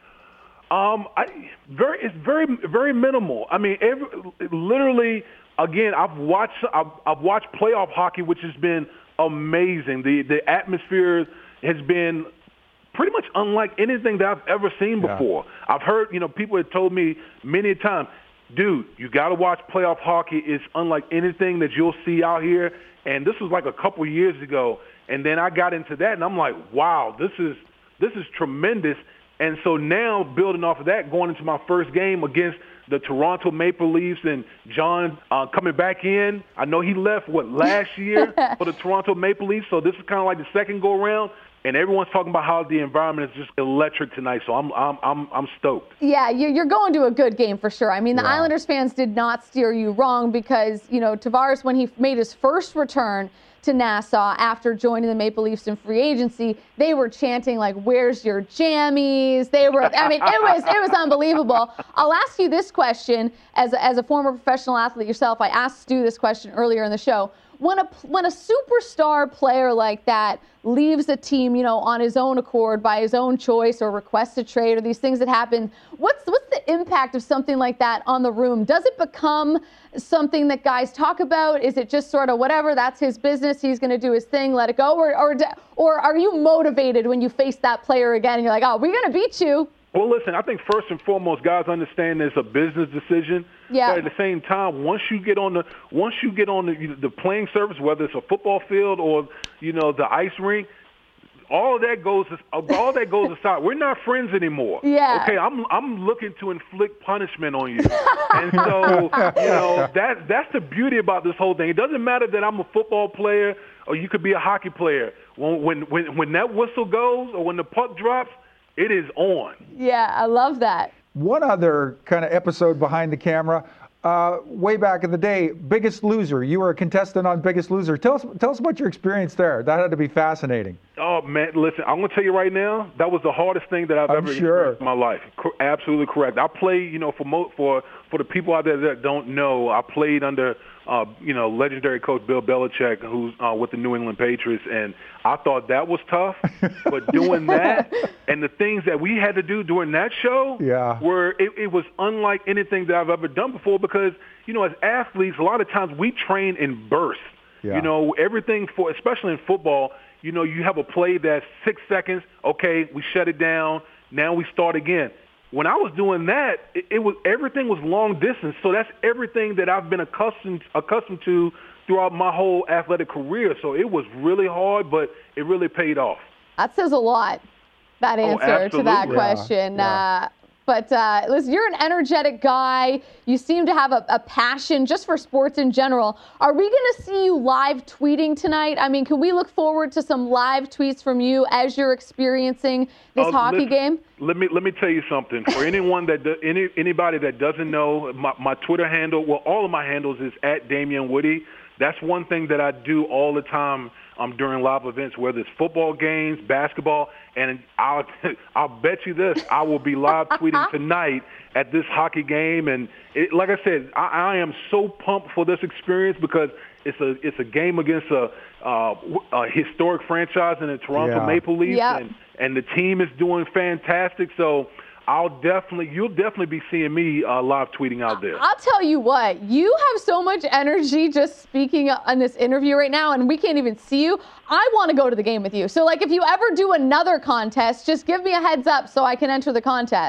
Um, I very it's very very minimal. I mean, every, literally, again, I've watched I've, I've watched playoff hockey, which has been amazing. The the atmosphere has been pretty much unlike anything that I've ever seen Yeah. before. I've heard, you know, people have told me many a time, dude, you got to watch playoff hockey. It's unlike anything that you'll see out here. And this was like a couple years ago. And then I got into that, and I'm like, wow, this is this is tremendous. And so now, building off of that, going into my first game against the Toronto Maple Leafs and John uh, coming back in. I know he left, what, last year for the Toronto Maple Leafs. So this is kind of like the second go-around. And everyone's talking about how the environment is just electric tonight. So I'm I'm I'm, I'm stoked. Yeah, you- you're going to a good game for sure. I mean, the Yeah. Islanders fans did not steer you wrong because, you know, Tavares, when he made his first return to Nassau after joining the Maple Leafs in free agency, they were chanting like, "Where's your jammies?" They were, I mean, it was it was unbelievable. I'll ask you this question as a, as a former professional athlete yourself. I asked Stu this question earlier in the show. When a when a superstar player like that leaves a team, you know, on his own accord, by his own choice, or requests a trade, or these things that happen, what's what's the impact of something like that on the room? Does it become something that guys talk about? Is it just sort of whatever? That's his business. He's going to do his thing. Let it go. Or or or are you motivated when you face that player again? And you're like, oh, we're going to beat you. Well, listen, I think first and foremost, guys understand it's a business decision. Yeah. But at the same time, once you get on the once you get on the, the playing surface, whether it's a football field or you know the ice rink, all of that goes all that goes aside. We're not friends anymore. Yeah. Okay, I'm I'm looking to inflict punishment on you, and so you know that that's the beauty about this whole thing. It doesn't matter that I'm a football player or you could be a hockey player. When when when, when that whistle goes or when the puck drops, it is on. Yeah, I love that. One other kind of episode behind the camera, uh, way back in the day, Biggest Loser. You were a contestant on Biggest Loser. Tell us, tell us about your experience there. That had to be fascinating. Oh, man, listen, I'm going to tell you right now, that was the hardest thing that I've I'm ever sure. experienced in my life. Co- absolutely correct. I played, you know, for mo- for for the people out there that don't know, I played under, uh, you know, legendary coach Bill Belichick, who's uh, with the New England Patriots, and I thought that was tough. But doing that and the things that we had to do during that show Yeah. were, it, it was unlike anything that I've ever done before because, you know, as athletes, a lot of times we train in bursts. Yeah. You know, everything for, especially in football, you know, you have a play that's six seconds. Okay, we shut it down. Now we start again. When I was doing that, it, it was everything was long distance. So that's everything that I've been accustomed accustomed to throughout my whole athletic career. So it was really hard, but it really paid off. That says a lot, that Oh, answer to that absolutely. Yeah, question. yeah. Uh, but uh, listen, you're an energetic guy. You seem to have a, a passion just for sports in general. Are we going to see you live tweeting tonight? I mean, can we look forward to some live tweets from you as you're experiencing this Oh, hockey listen, game? Let me let me tell you something. For anyone that do, any anybody that doesn't know, my, my Twitter handle, well, all of my handles is at Damian Woody. That's one thing that I do all the time um, during live events, whether it's football games, basketball, and I'll I'll bet you this: I will be live tweeting tonight at this hockey game. And it, like I said, I, I am so pumped for this experience because it's a it's a game against a, uh, a historic franchise in the Toronto Yeah. Maple Leafs, Yep. and and the team is doing fantastic. So I'll definitely, you'll definitely be seeing me uh, live tweeting out there. I'll tell you what, you have so much energy just speaking on this interview right now, and we can't even see you. I want to go to the game with you. So, like, if you ever do another contest, just give me a heads up so I can enter the contest.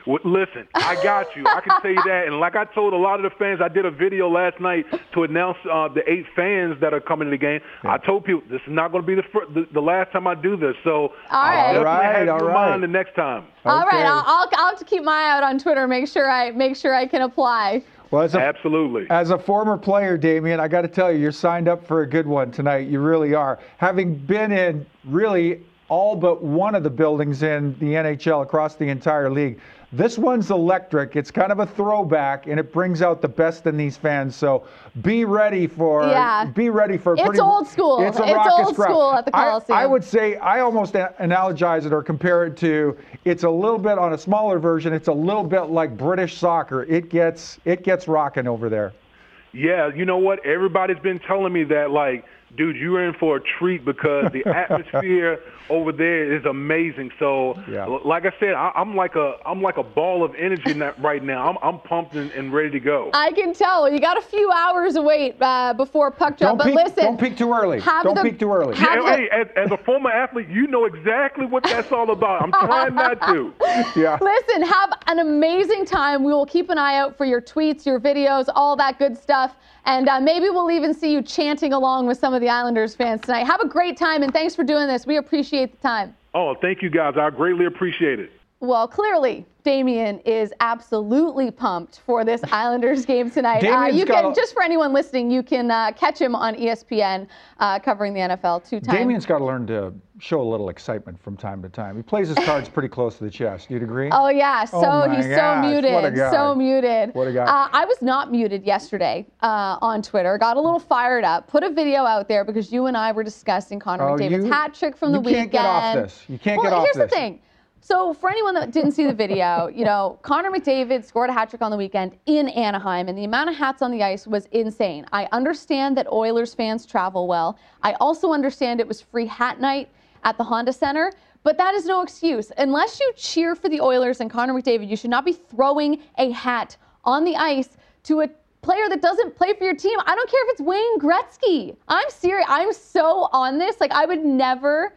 Well, listen, I got you. I can tell you that. And like I told a lot of the fans, I did a video last night to announce uh, the eight fans that are coming to the game. Yeah. I told people this is not going to be the, fir- the the last time I do this. So all right. I'll definitely right, have all you in right. mind the next time. All okay. right, I'll, I'll I'll have to keep my eye out on Twitter. Make sure I make sure I can apply. Well, as a, Absolutely. As a former player, Damian, I got to tell you, you're signed up for a good one tonight. You really are. Having been in really all but one of the buildings in the N H L across the entire league, this one's electric. It's kind of a throwback, and it brings out the best in these fans. So be ready for yeah. be ready for a it's pretty. Old school. It's a it's raucous old crowd. school at the Coliseum. I, I would say I almost a- analogize it or compare it to. It's a little bit on a smaller version. It's a little bit like British soccer. It gets it gets rocking over there. Yeah, you know what? Everybody's been telling me that, like, dude, you're in for a treat because the atmosphere over there is amazing. So, yeah. like I said, I, I'm like a I'm like a ball of energy right now. I'm I'm pumped and, and ready to go. I can tell. You got a few hours to wait uh, before puck drop. Don't but peak, listen, don't peak too early. Don't the, peak too early. Yeah, the, hey, as, as a former athlete, you know exactly what that's all about. I'm trying not to. Yeah. Listen, have an amazing time. We will keep an eye out for your tweets, your videos, all that good stuff. And uh, maybe we'll even see you chanting along with some of the Islanders fans tonight. Have a great time, and thanks for doing this. We appreciate the time. Oh, thank you, guys. I greatly appreciate it. Well, clearly, Damian is absolutely pumped for this Islanders game tonight. Uh, you can, just for anyone listening, you can uh, catch him on E S P N uh, covering the N F L two times. Damian's got to learn to show a little excitement from time to time. He plays his cards pretty close to the chest. You'd agree? Oh, yeah. So oh he's gosh, so muted. What a guy. So muted. What a guy. Uh, I was not muted yesterday uh, on Twitter. Got a little fired up. Put a video out there because you and I were discussing Connor oh, McDavid's you, hat trick from the you weekend. You can't get off this. You can't well, get off here's this. the thing. So for anyone that didn't see the video, you know, Connor McDavid scored a hat trick on the weekend in Anaheim, and the amount of hats on the ice was insane. I understand that Oilers fans travel well. I also understand it was free hat night at the Honda Center, but that is no excuse. Unless you cheer for the Oilers and Connor McDavid, you should not be throwing a hat on the ice to a player that doesn't play for your team. I don't care if it's Wayne Gretzky. I'm serious. I'm so on this. Like, I would never...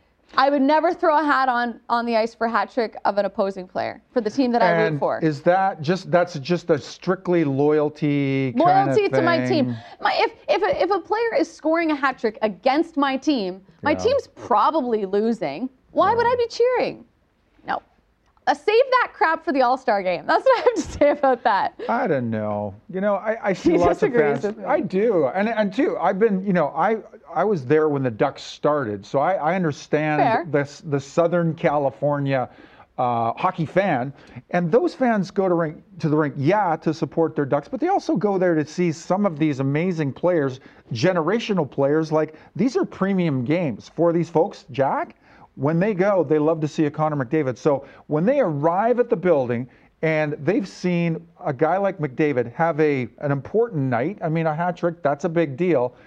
I would never throw a hat on, on the ice for a hat trick of an opposing player for the team that I and root for. Is that just that's just a strictly loyalty kind Loyalty of to my thing? team. My, if if a, if a player is scoring a hat trick against my team, my Yeah. team's probably losing. Why would I be cheering? No. Uh, save that crap for the All-Star game. That's what I have to say about that. I don't know. You know, I, I see He lots of disagrees fans. with me. I do, and and too. I've been, you know, I I was there when the Ducks started, so I, I understand Fair. this the Southern California uh, hockey fan, and those fans go to rink to the rink, yeah, to support their Ducks, but they also go there to see some of these amazing players, generational players. Like, these are premium games for these folks, Jack. When they go, they love to see a Connor McDavid. So when they arrive at the building and they've seen a guy like McDavid have a an important night, I mean, a hat trick, that's a big deal.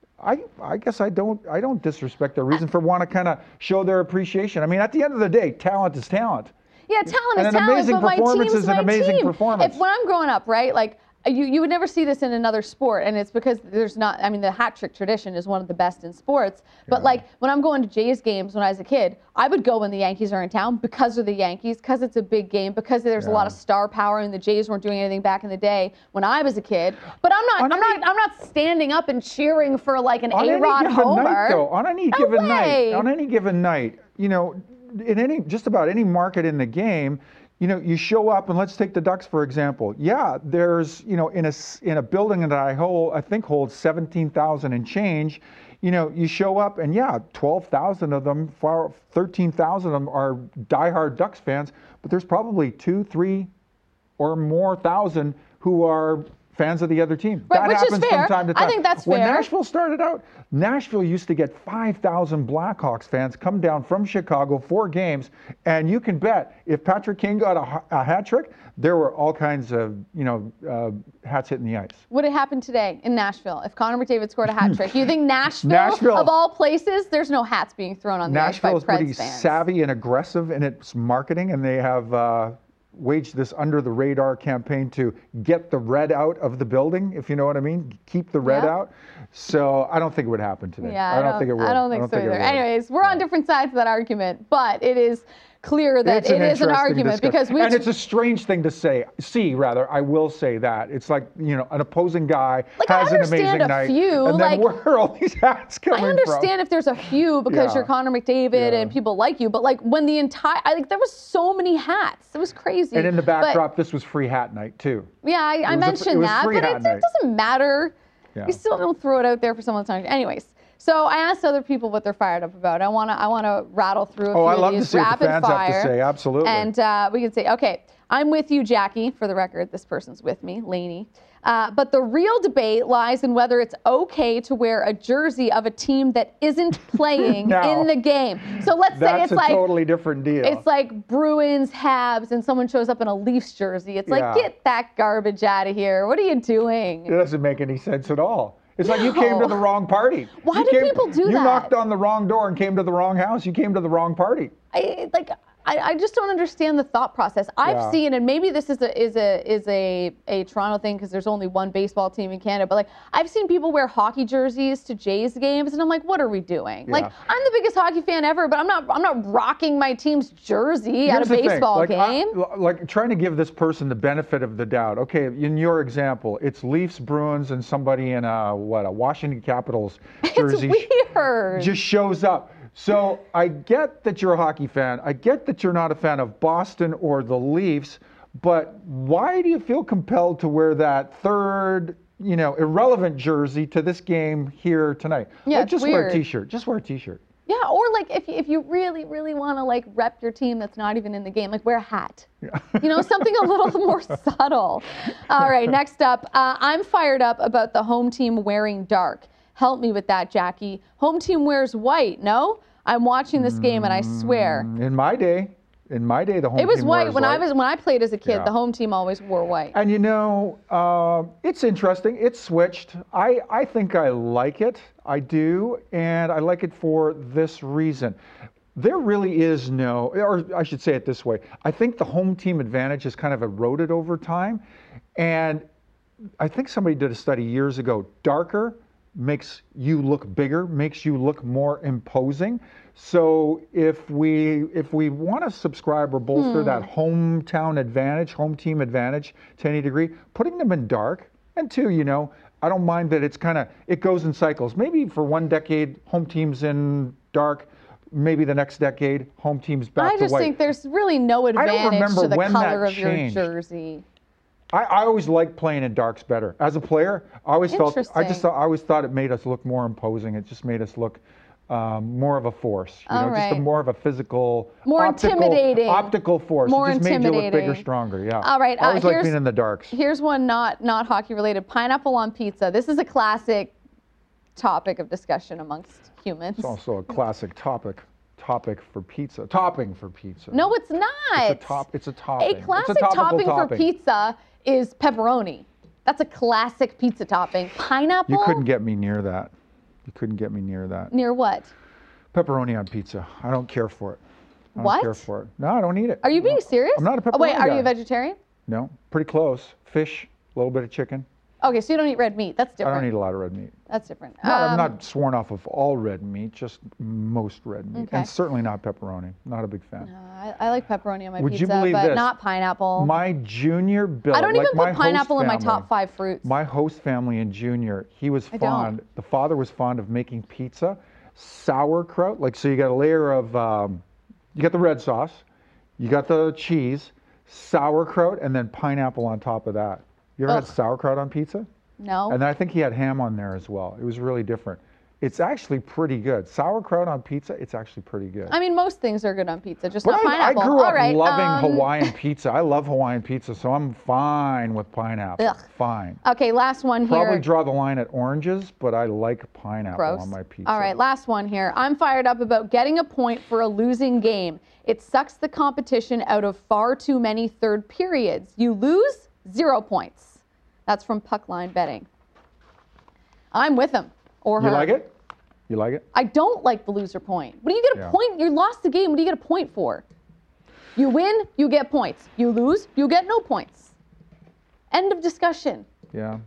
I I guess I don't I don't disrespect their reason for want to kind of show their appreciation. I mean, at the end of the day, talent is talent. Yeah, talent And is an talent, amazing but my performance team's is an my amazing team. performance. If when I'm growing up, right, like you, you would never see this in another sport, and it's because there's not. I mean, the hat trick tradition is one of the best in sports. But Yeah. like when I'm going to Jays games when I was a kid, I would go when the Yankees are in town because they're the Yankees, because it's a big game, because there's a lot Yeah. of star power, and the Jays weren't doing anything back in the day when I was a kid. But I'm not. On I'm any- not. I'm not standing up and cheering for like an On any A-Rod given homer. night, though, on any No given way. night, on any given night, you know, in any just about any market in the game, you know, you show up, and let's take the Ducks for example. Yeah, there's, you know, in a s- in a building that I hold, I think holds seventeen thousand and change. You know, you show up, and yeah, twelve thousand of them, far thirteen thousand of them are diehard Ducks fans, but there's probably two, three, or more thousand who are fans of the other team. Right, that which is happens fair. from time to I time. think that's when fair. Nashville started out, Nashville used to get five thousand Blackhawks fans come down from Chicago for games, and you can bet if Patrick King got a, a hat trick, there were all kinds of, you know, uh, hats hitting the ice. Would it happen today in Nashville if Connor McDavid scored a hat trick? You think Nashville, Nashville- of all places, there's no hats being thrown on the Nashville ice is by pretty Preds fans? savvy and aggressive in its marketing, and they have uh, waged this under the radar campaign to get the red out of the building, if you know what I mean, keep the red Yep. out. So I don't think it would happen today. Yeah, I don't think it would. I don't think so it either. would. Anyways, we're on different sides of that argument, but it is clear that It's it is an interesting argument discussion. because we and it's a strange thing to say. See, rather, I will say that it's like, you know, an opposing guy Like, I has an understand amazing a night, few, and then like- where are all these hats coming I from? understand if there's a few because Yeah. you're Connor McDavid Yeah. and people like you, but like when the entire, I, like there was so many hats. It was crazy. And in the But, backdrop, this was free hat night too. yeah, I, I was a- it mentioned was that, free but hat it, night. it doesn't matter. Yeah. You still don't throw it out there for someone to talk to. Anyways, so I asked other people what they're fired up about. I wanna, I wanna rattle through a Oh, few I of love to these see what the rapid fans have fire. to say. Absolutely. And uh, we can say, okay, I'm with you, Jackie. For the record, this person's with me, Lainey. Uh, but the real debate lies in whether it's okay to wear a jersey of a team that isn't playing Now, in the game. So let's say That's it's a like totally different deal. it's like Bruins, Habs, and someone shows up in a Leafs jersey. It's like, Yeah. get that garbage out of here. What are you doing? It doesn't make any sense at all. It's like you came to No. the wrong party. Why You do came- people do you that? knocked on the wrong door and came to the wrong house. You came to the wrong party. I, like I, I just don't understand the thought process. I've Yeah. seen, and maybe this is a is a is a a Toronto thing because there's only one baseball team in Canada. But like I've seen people wear hockey jerseys to Jays games, and I'm like, what are we doing? Like Yeah. I'm the biggest hockey fan ever, but I'm not I'm not rocking my team's jersey at Here's a the thing, baseball like, I- game. like trying to give this person the benefit of the doubt. Okay, in your example, it's Leafs, Bruins, and somebody in a what a Washington Capitals jersey it's weird. just shows up. So I get that you're a hockey fan. I get that you're not a fan of Boston or the Leafs, but why do you feel compelled to wear that third, you know, irrelevant jersey to this game here tonight? Yeah, Like, it's just wear a weird. t-shirt. Just wear a t-shirt. Yeah, or like if you, if you really, really want to like rep your team that's not even in the game, like wear a hat. You know, something a little more subtle. All right, next up, uh, I'm fired up about the home team wearing dark. Help me with that, Jackie. Home team wears white, no? I'm watching this game and I swear. In my day, in my day, the home It was team white wears when I white. was when I played as a kid. Yeah. The home team always wore white. And you know, um, it's interesting. It's switched. I, I think I like it. I do. And I like it for this reason. There really is no, or I should say it this way. I think the home team advantage has kind of eroded over time. And I think somebody did a study years ago. Darker makes you look bigger, makes you look more imposing. So if we if we want to subscribe or bolster that hometown advantage, home team advantage to any degree, putting them in dark, and two, you know, I don't mind that it's kind of, it goes in cycles. Maybe for one decade, home team's in dark. Maybe the next decade, home team's back I to just white. think there's really no advantage remember to the when that color of your changed. jersey. I, I always liked playing in darks better. As a player, I always felt I Interesting. just thought I always thought it made us look more imposing. It just made us look um, more of a force. You All know, just a right. more of a physical, More optical, intimidating. optical force. More it just made you look bigger, intimidating. stronger. Yeah. All right, I uh, always liked here's- being in the darks. Here's one not not hockey related. Pineapple on pizza. This is a classic topic of discussion amongst humans. It's also a classic topic. Topic for pizza. Topping for pizza. No, it's not. It's a top. It's a topping. A It's classic topical topping, for topping. pizza is pepperoni. That's a classic pizza topping. Pineapple? You couldn't get me near that. You couldn't get me near that. Near what? Pepperoni on pizza. I don't care for it. I don't What? care for it. No, I don't eat it. Are you being No. serious? I'm not a Oh, wait, pepperoni are guy. you a vegetarian? No, pretty close. Fish, a little bit of chicken. Okay, so you don't eat red meat. That's I different. don't eat a lot of red meat. That's different. No, I'm Um, not sworn off of all red meat, just most red meat. Okay. And certainly not pepperoni. Not a big fan. uh, I, I like pepperoni on my Would you pizza, believe but this? not pineapple. My junior bill, I don't like even my put pineapple host in my family, top five fruits. My host family in junior, he was I don't. fond, the father was fond of making pizza, sauerkraut. Like, so you got a layer of, um, you got the red sauce, you got the cheese, sauerkraut, and then pineapple on top of that. You ever Ugh. had sauerkraut on pizza? no. And then I think he had ham on there as well. It was really different. It's actually pretty good. Sauerkraut on pizza, it's actually pretty good. I mean, most things are good on pizza, just But not I, I pineapple. grew All up right, loving um, Hawaiian pizza. I love Hawaiian pizza, so I'm fine with pineapple. Ugh. Fine. Okay, last one here. Probably draw the line at oranges, but I like pineapple Gross. on my pizza. All right, last one here. I'm fired up about getting a point for a losing game. It sucks the competition out of far too many third periods. You lose, zero points. That's from Puckline Betting. I'm with him or her. You like it? You like it? I don't like the loser point. What do you get a Yeah. point? You lost the game. What do you get a point for? You win, you get points. You lose, you get no points. End of discussion. Yeah.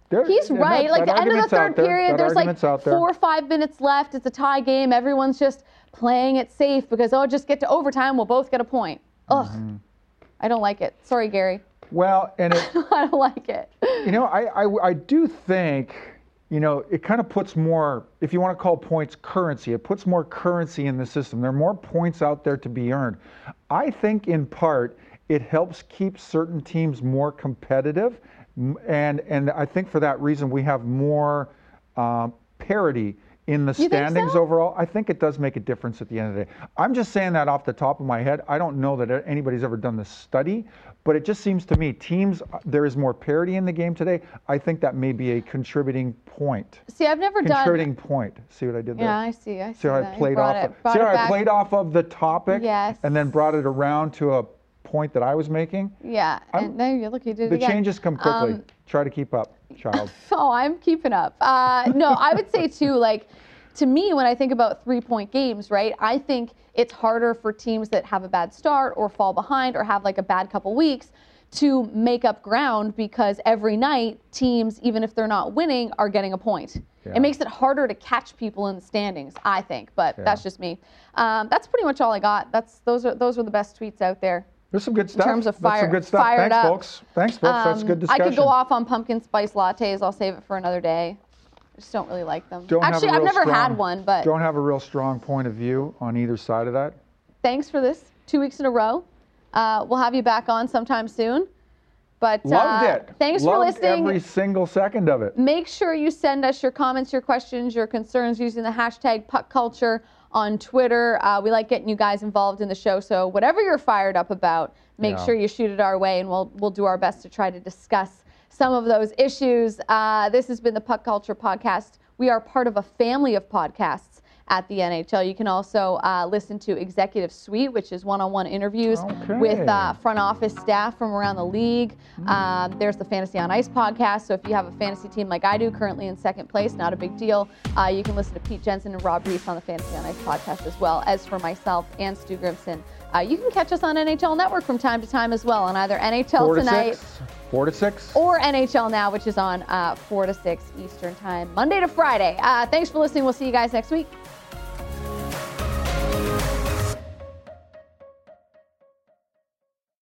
There- He's and right. that- like that the end of the argument's out third there. period, That there's like argument's out there. four or five minutes left. It's a tie game. Everyone's just playing it safe because, oh, just get to overtime. We'll both get a point. Ugh. Mm-hmm. I don't like it. Sorry, Gary. Well, and it, I don't like it. you know, I, I, I do think, you know, it kind of puts more, if you want to call points currency, it puts more currency in the system. There are more points out there to be earned. I think in part it helps keep certain teams more competitive. m- And, and I think for that reason we have more um, parity in the You think standings so? overall. I think it does make a difference at the end of the day. I'm just saying that off the top of my head. I don't know that anybody's ever done this study, but it just seems to me teams, there is more parity in the game today. I think that may be a contributing point. See, I've never done. Contributing point. See what I did there? Yeah, I see. I see. See how that. I You played brought off? It, Of, brought see it how I back. played off of the topic? Yes. And then brought it around to a point that I was making? Yeah, I'm- and there you look, you did it The again. changes come quickly. Um, Try to keep up, child. Oh, I'm keeping up. Uh, no, I would say too, like, to me, when I think about three-point games, right, I think it's harder for teams that have a bad start or fall behind or have like a bad couple weeks to make up ground because every night teams, even if they're not winning, are getting a point. Yeah. It makes it harder to catch people in the standings, I think, but Yeah. that's just me. Um, that's pretty much all I got. That's those are those are the best tweets out there. There's some good stuff. terms of That's fire- some good stuff. fired Thanks, up. folks. Thanks, folks. That's Um, good discussion. I could go off on pumpkin spice lattes. I'll save it for another day. I just don't really like them. Don't have a Actually, I've real never strong- had one, but Don't have a real strong point of view on either side of that. thanks for this. Two weeks in a row. Uh, we'll have you back on sometime soon. But Loved uh, it. Thanks Loved for listening. every single second of it. Make sure you send us your comments, your questions, your concerns using the hashtag Puck Culture on Twitter. Uh, we like getting you guys involved in the show, so whatever you're fired up about, make Yeah. sure you shoot it our way, and we'll we'll do our best to try to discuss some of those issues. Uh, this has been the Puck Culture Podcast. We are part of a family of podcasts at the N H L. You can also uh, listen to Executive Suite, which is one-on-one interviews Okay. with uh, front office staff from around the league. Um, there's the Fantasy on Ice podcast. So if you have a fantasy team like I do, currently in second place, not a big deal. Uh, you can listen to Pete Jensen and Rob Reese on the Fantasy on Ice podcast as well. As for myself and Stu Grimson, uh, you can catch us on N H L Network from time to time as well on either N H L Four to Tonight six. Four to six. or N H L Now, which is on uh, four to six Eastern time, Monday to Friday. Uh, thanks for listening. We'll see you guys next week.